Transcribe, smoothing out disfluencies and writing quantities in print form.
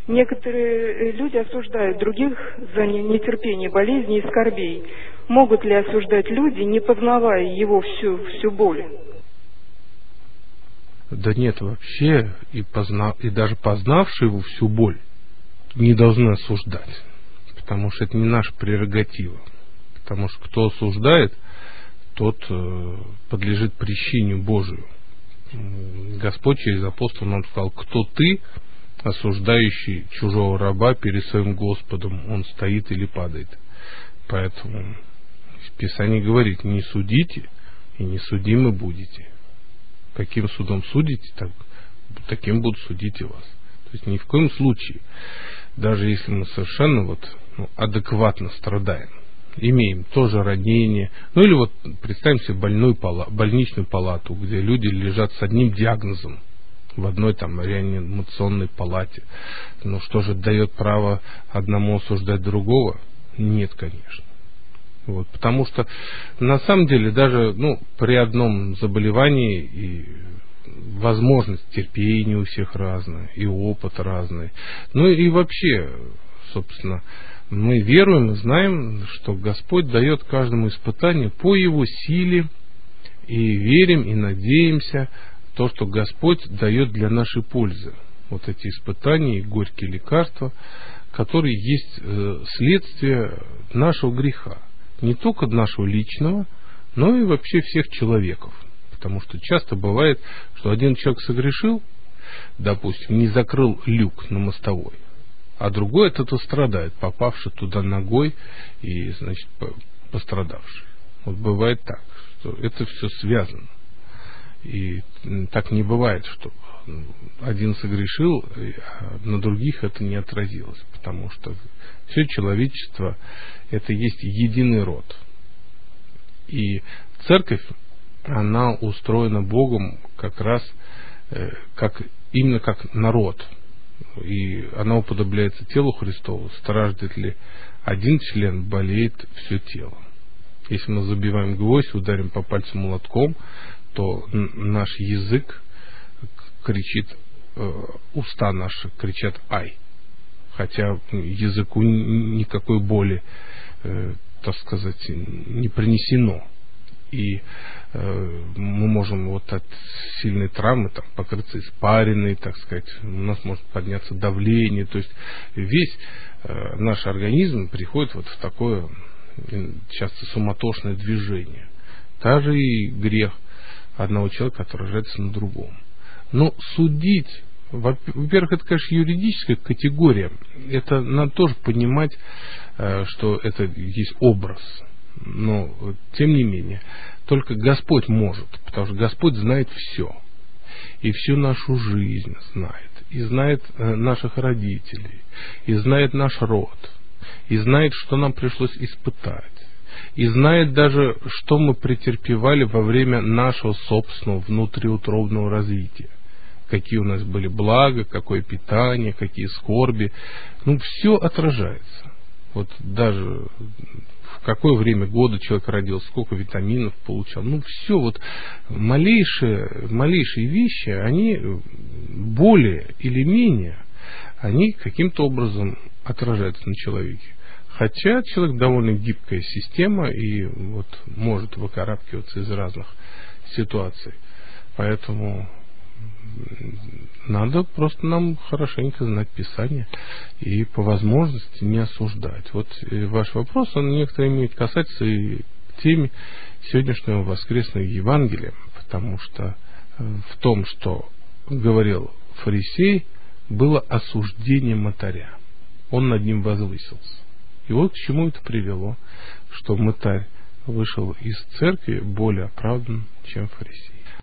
Некоторые люди осуждают других за нетерпение болезней и скорбей. Могут ли осуждать люди, не познавая его всю боль? Да нет, вообще, и даже познавший его всю боль, не должны осуждать, потому что это не наша прерогатива. Потому что кто осуждает, тот подлежит прещению Божию. Господь через апостола нам сказал: кто ты, осуждающий чужого раба перед своим Господом, он стоит или падает. Поэтому Писание говорит: не судите, и не судимы будете. Каким судом судите, таким будут судить и вас. То есть ни в коем случае, даже если мы совершенно адекватно страдаем, имеем тоже ранение, или представим себе больничную палату, где люди лежат с одним диагнозом в одной реанимационной палате. Что же дает право одному осуждать другого? Нет, конечно. Потому что на самом деле даже при одном заболевании и возможность терпения у всех разная, и опыт разный. И вообще, собственно, мы веруем и знаем, что Господь дает каждому испытание по его силе, и верим и надеемся то, что Господь дает для нашей пользы. Эти испытания и горькие лекарства, которые есть следствие нашего греха. Не только нашего личного, но и вообще всех человеков. Потому что часто бывает, что один человек согрешил, допустим, не закрыл люк на мостовой, а другой от этого страдает, попавший туда ногой и, пострадавший. Бывает так, что это все связано. И так не бывает, что один согрешил, а на других это не отразилось. Потому что все человечество — это есть единый род. И церковь, она устроена Богом как раз именно как народ. И она уподобляется телу Христову. Страждет ли один член, болеет все тело. Если мы забиваем гвоздь, ударим по пальцу молотком, то наш язык кричит, уста наши кричат «ай». Хотя языку никакой боли, так сказать, не принесено. И мы можем от сильной травмы покрыться испариной, так сказать, у нас может подняться давление. То есть весь наш организм приходит в такое часто суматошное движение. Даже и грех одного человека отражается на другом. Но судить, во-первых, это, конечно, юридическая категория. Это надо тоже понимать, что это есть образ. Но, тем не менее, только Господь может, потому что Господь знает все. И всю нашу жизнь знает. И знает наших родителей. И знает наш род. И знает, что нам пришлось испытать. И знает даже, что мы претерпевали во время нашего собственного внутриутробного развития. Какие у нас были блага, какое питание, какие скорби. Все отражается. Даже в какое время года человек родился, сколько витаминов получал. Все малейшие вещи, они более или менее, они каким-то образом отражаются на человеке. Хотя человек довольно гибкая система и может выкарабкиваться из разных ситуаций. Поэтому надо просто нам хорошенько знать Писание и по возможности не осуждать. Ваш вопрос, он некоторые имеет касаться и к теме сегодняшнего воскресного Евангелия, потому что в том, что говорил фарисей, было осуждение мытаря. Он над ним возвысился. И к чему это привело, что мытарь вышел из церкви более оправдан, чем фарисей.